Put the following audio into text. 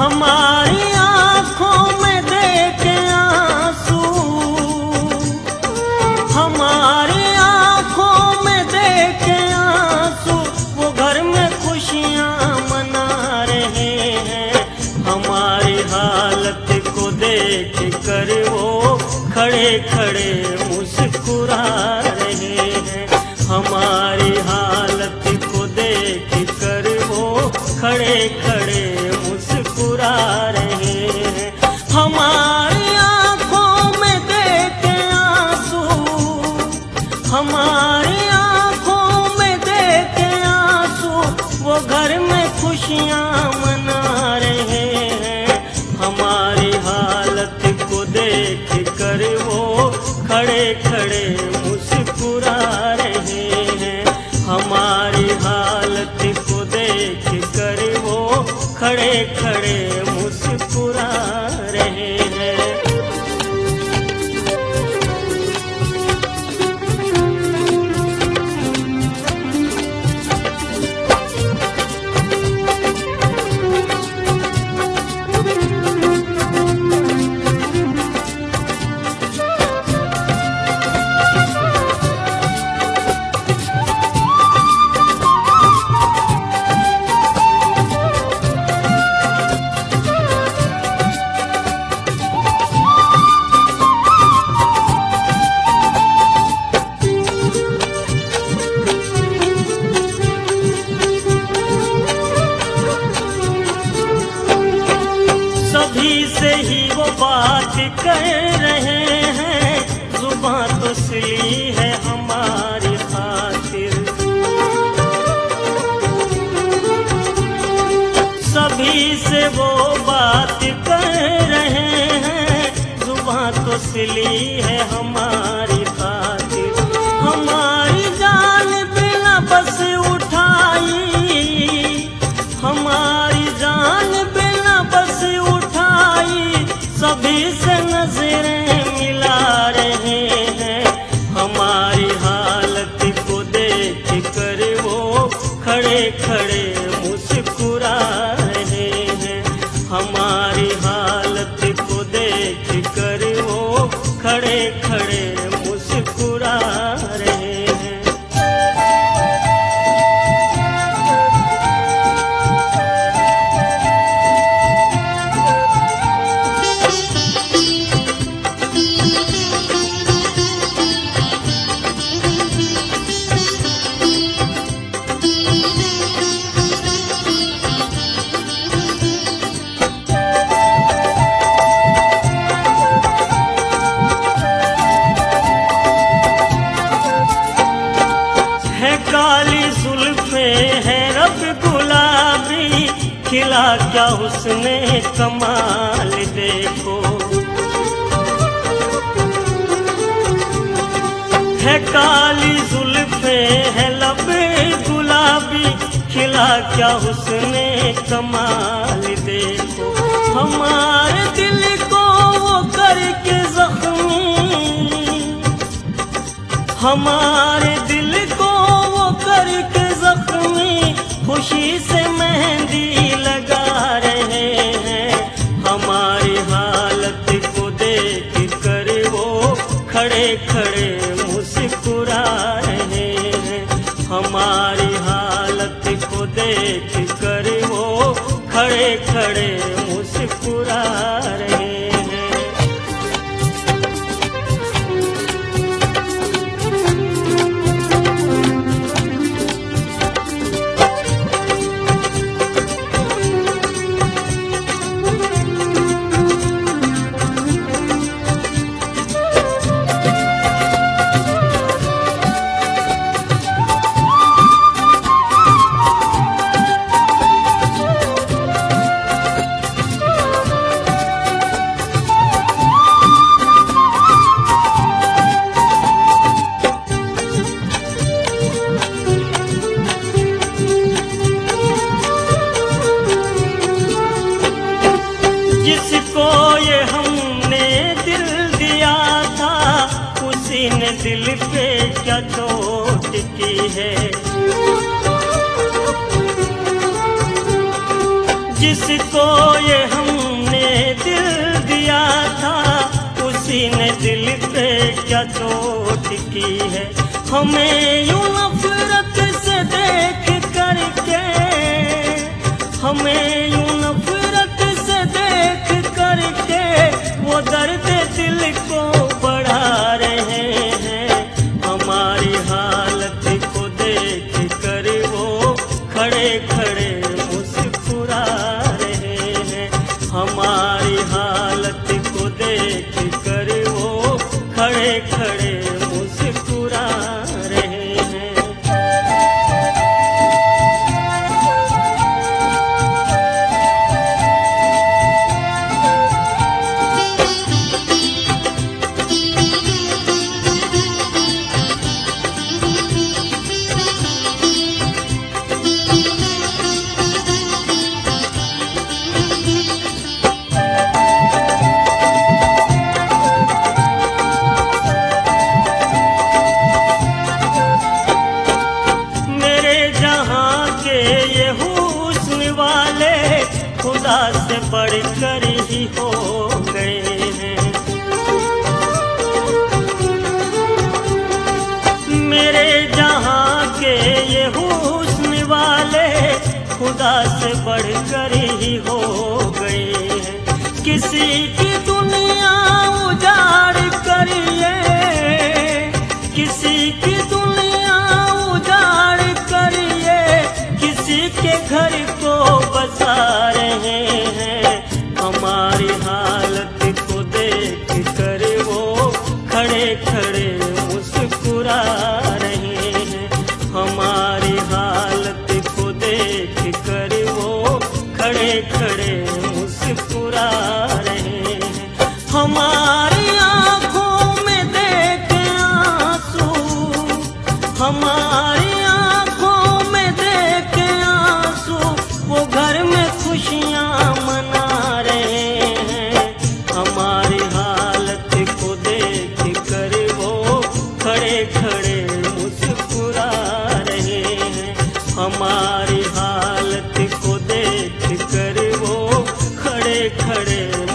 हमारी आंखों में देखे आंसू, हमारी आंखों में देखे आंसू, वो घर में खुशियां मना रहे हैं। हमारी हालत को देख कर वो खड़े खड़े मुस्कुरा रहे हैं। हमारी हालत को देख कर वो खड़े खड़े मुस्कुरा रहे हैं। हमारी आंखों में देखे आंसू, हमारी आंखों में देखे आंसू, वो घर में खुशियां मना रहे हैं। हमारी हालत को देख कर वो खड़े खड़े मुस्कुरा रहे हैं। हमारी हालत को देख कर वो खड़े खड़े मुस्कुरा रहे हैं। सभी से ही वो बात कर रहे हैं, जुबान तो सिली है हमारी खातिर। सभी से वो बात कर रहे हैं, जुबान तो सिली है हमारी खातिर। हमारी जान बिना बस उठाई, हमारी जान बिना बस उठाई, सभी से नजरें मिला रहे हैं। हमारी हालत को देख कर वो खड़े खड़े मुस्कुरा रहे हैं। हमारी हालत को देख कर वो खड़े खड़े मुस्कुरा रहे हैं। काली जुल्फें है रब गुलाबी, खिला क्या उसने कमाल देखो। है काली जुल्फें है लब गुलाबी, खिला क्या उसने कमाल देखो। हमारे दिल को वो करके जख्मी, हमारे दिल को वो करके जख्मी, खुशी से मेहंदी लगा रहे हैं। हमारी हालत को देख कर वो खड़े खड़े मुस्कुरा रहे हैं। हमारी हालत को देख कर वो खड़े खड़े मुस्कुरा रहे हैं। जिसको ये हमने दिल दिया था, उसी ने दिल पे क्या चोट की है। जिसको ये हमने दिल दिया था, उसी ने दिल पे क्या चोट की है। हमें यूं नफरत से देख करके, हमें यूं नफरत से देख करके वो दर्द दिल को बढ़ा रहे हैं। हमारी हालत को देख कर वो खड़े खड़े मुस्कुरा रहे हैं। हमारी हालत को देख कर वो खड़े खड़े मुस्कुरा रहे हैं। खुदा से बढ़कर ही हो गए हैं। मेरे जहां के ये हुस्न वाले खुदा से बढ़कर ही हो गए हैं। किसी की दुनिया उजाड़ करिए, किसी की दुनिया उजाड़ करिए, किसी के घर को बसा रहे हैं। हमारी हालत को देख कर वो खड़े खड़े मुस्कुरा रहे हैं। हमारी हालत को देख कर वो खड़े खड़े मुस्कुरा रहे हैं। हमारी आंखों में देख आंसू, हमारी आंखों में देख आंसू, वो घर में खुशियां मना रहे हैं। हमारी हालत को देख कर वो खड़े खड़े मुस्कुरा रहे हैं। हमारी हालत को देख कर वो खड़े खड़े